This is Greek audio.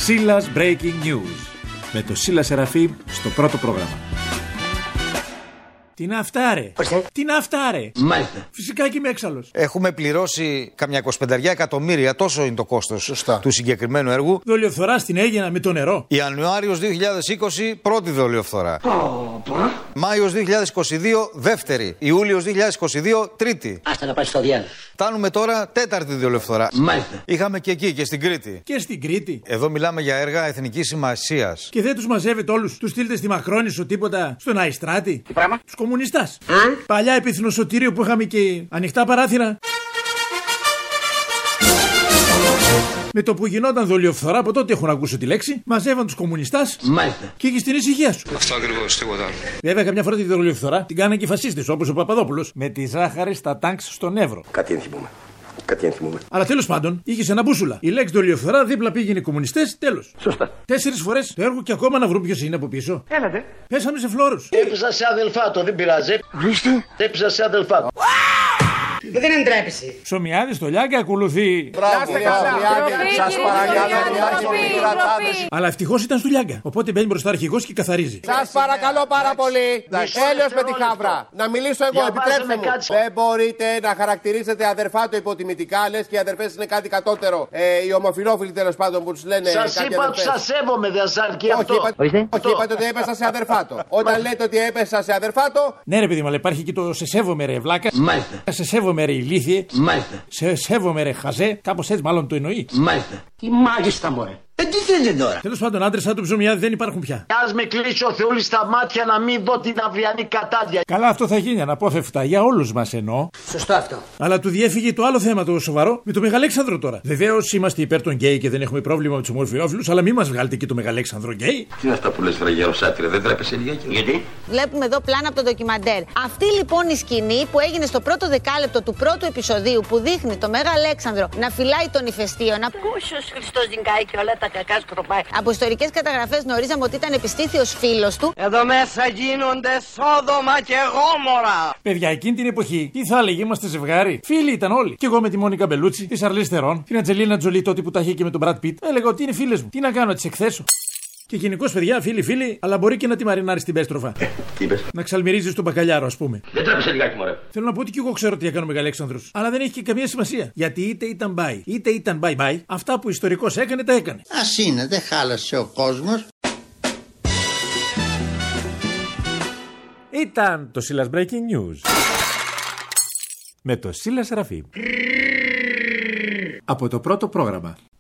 Σίλας Breaking News. Με το Σίλα Σεραφείμ στο πρώτο πρόγραμμα. Τι να αυτά ρε. Τι να αυτά ρε. Μάλιστα. Φυσικά και είμαι έξαλλος. Έχουμε πληρώσει καμιά 25 εκατομμύρια, τόσο είναι το κόστος του συγκεκριμένου έργου. Δολιοφθορά στην Αίγινα με το νερό. Ιανουάριος 2020 πρώτη δολιοφθορά. Μάιος 2022 δεύτερη. Ιούλιος 2022 τρίτη. Άστα να πάει στο διάλογο. Φτάνουμε τώρα τέταρτη δολιοφθορά. Μάλιστα. Είχαμε και εκεί και στην Κρήτη. Και στην Κρήτη. Εδώ μιλάμε για έργα εθνικής σημασίας. Και δεν τους μαζεύετε όλους. Τους στείλετε στη Μαχρόνησο τίποτα στον Αϊστράτη. Τι πράγμα? Τους κομμουνιστάς. Παλιά επίθυνο σωτήριο που είχαμε και ανοιχτά παράθυρα. Με το που γινόταν δολιοφθορά, από τότε έχουν ακούσει τη λέξη, μαζεύαν τους κομμουνιστάς. Μάλιστα. Και εκεί στην ησυχία σου. Αυτό ακριβώς, τίποτα άλλο. Βέβαια, καμιά φορά τη δολιοφθορά την κάνανε και οι φασίστες, όπως ο Παπαδόπουλος, με τη ζάχαρη στα τάγκς στον Εύρο. Κάτι ενθυμούμε. Αλλά τέλος πάντων, είχε ένα μπούσουλα. Η λέξη δολιοφθορά δίπλα πήγαινε οι κομμουνιστές, τέλος. Σωστά. 4 φορές το έργο και ακόμα να βρουν ποιος είναι από πίσω. Έλατε. Πέσαμε σε φλόρους. Έπεσα σε αδελφάτο, δεν πειράζει. Ορίστε. Έπεσα σε αδελφάτο. Δεν εντρέπεσαι. Ψωμιάδη στο Λιάγκα ακολουθεί. Σας παρακαλώ, Αλλά ευτυχώς ήταν στο Λιάγκα. Οπότε μπαίνει μπροστά αρχηγός και καθαρίζει. σας παρακαλώ πάρα πολύ. Έλεος με τη χαύρα. Να μιλήσω εγώ, επιτρέψτε μου. Δεν μπορείτε να χαρακτηρίζετε αδερφάτο υποτιμητικά, λες και οι αδερφές είναι κάτι κατώτερο. Οι ομοφυλόφιλοι τέλος πάντων που τους λένε. Σας είπα ότι σας σέβομαι, δεν σας αρκεί αυτό. Όχι, είπατε ότι έπεσα σε αδερφάτο. Όταν λέτε ότι έπεσα σε αδερφάτο. Ναι, ρε παιδί μου, αλλά υπάρχει και το σε σέβομαι ρε βλάκα. Μάλιστα. Σε σέβομαι ρε ηλίθιε. Μάλιστα. Σε σέβομαι ρε χαζέ. Κάπως έτσι μάλλον το εννοεί. Μάλιστα. Τι μάγιστα μωρέ. Τι θέλετε τώρα. Τέλος πάντων, άντρες σαν του Ψωμιάδη δεν υπάρχουν πια. Ας με κλείσει ο Θεούλης στα μάτια να μην δω την αυριανή κατάδια. Καλά, αυτό θα γίνει αναπόφευκτα για όλους μας εννοώ. Σωστό αυτό. Αλλά του διέφυγε το άλλο θέμα το σοβαρό με το Μεγαλέξανδρο τώρα. Βεβαίως είμαστε υπέρ των γκέι και δεν έχουμε πρόβλημα με τους ομοφυλόφιλους, αλλά μην μας βγάλετε και το Μεγαλέξανδρο γκέι. Τι είναι αυτά που λες, βρε γεροσάτιρε, δεν τρέπεσαι λιγάκι? Γιατί? Βλέπουμε εδώ πλάνα από το ντοκιμαντέρ. Αυτή λοιπόν η σκηνή που έγινε στο πρώτο δεκάλεπτο του πρώτου επεισοδίου που δείχνει το Μέγα Αλέξανδρο να φυλάει τον ηφαιστίωνα. Πούσιος Χριστός νικάει και όλα τα κακά σκροπάει. Από ιστορικές καταγραφές γνωρίζαμε ότι ήταν επιστήθιος φίλος του. Εδώ μέσα γίνονται Σόδομα και Γόμορα. Παιδιά, εκείνη την εποχή, τι θα έλεγε, είμαστε ζευγάρι. Φίλοι ήταν όλοι. Και εγώ με τη Μόνικα Μπελούτσι, τη Σαρλίζ Θερόν, την Ατζελίνα Τζολί τότε που τα είχε και με τον Μπραντ Πιτ. Έλεγα ότι είναι φίλες μου. Τι να κάνω, τις εκθέσω. Και γενικώς, παιδιά, φίλοι, αλλά μπορεί και να τη μαρινάρει την πέστροφα. Τι είπες? Να ξαλμυρίζει τον μπακαλιάρο, ας πούμε. Δεν τρέπεσαι λιγάκι μωρέ. Θέλω να πω ότι και εγώ ξέρω τι έκανε ο Μεγαλέξανδρος. Αλλά δεν έχει και καμία σημασία. Γιατί είτε ήταν bye, είτε ήταν bye-bye, αυτά που ιστορικός έκανε, τα έκανε. Ας είναι, δεν χάλασε ο κόσμος. Ήταν το Σίλας Breaking News. Με το Σίλα Σεραφείμ. Από το πρώτο πρόγραμμα.